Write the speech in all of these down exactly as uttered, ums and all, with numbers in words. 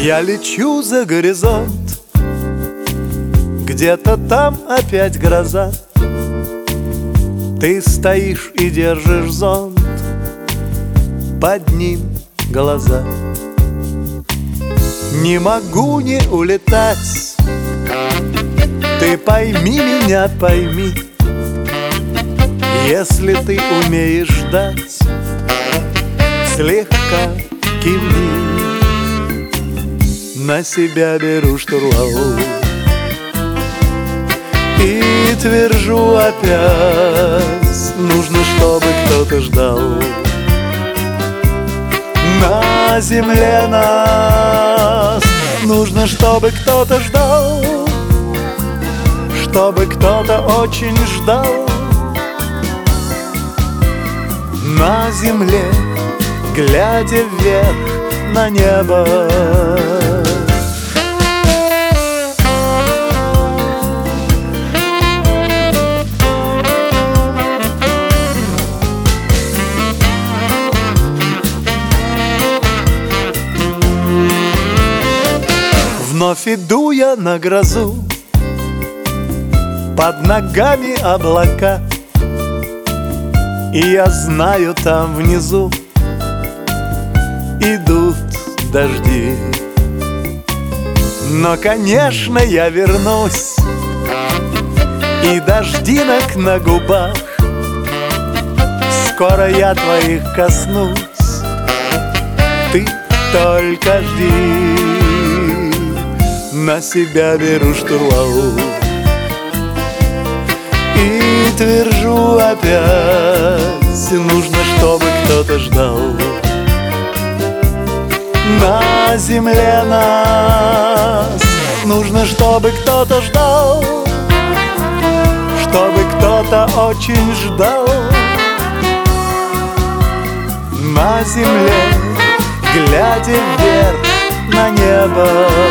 Я лечу за горизонт, где-то там опять гроза. Ты стоишь и держишь зонт, под ним глаза. Не могу не улетать, ты пойми меня, пойми. Если ты умеешь ждать, слегка кивни. На себя беру штурвал и твержу опять: нужно, чтобы кто-то ждал. На земле нас нужно, чтобы кто-то ждал, чтобы кто-то очень ждал. На земле, глядя вверх на небо, вновь иду я на грозу, под ногами облака, и я знаю, там внизу идут дожди. Но, конечно, я вернусь, и дождинок на губах скоро я твоих коснусь. Ты только жди. На себя беру штурвал и твержу опять: нужно, чтобы кто-то ждал. На земле нас нужно, чтобы кто-то ждал, чтобы кто-то очень ждал. На земле, глядя вверх на небо,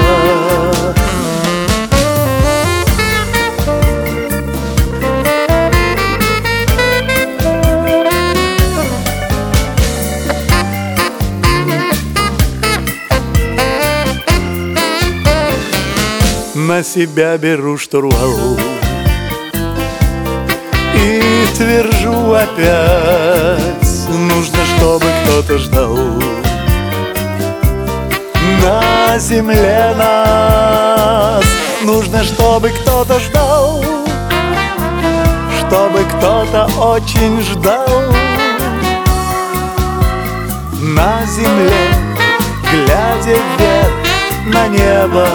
на себя беру штурвал и твержу опять: нужно, чтобы кто-то ждал. На земле нас нужно, чтобы кто-то ждал, чтобы кто-то очень ждал. На земле, глядя вверх на небо,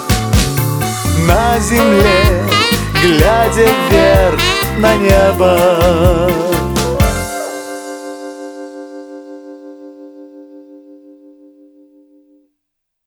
на земле, глядя вверх на небо.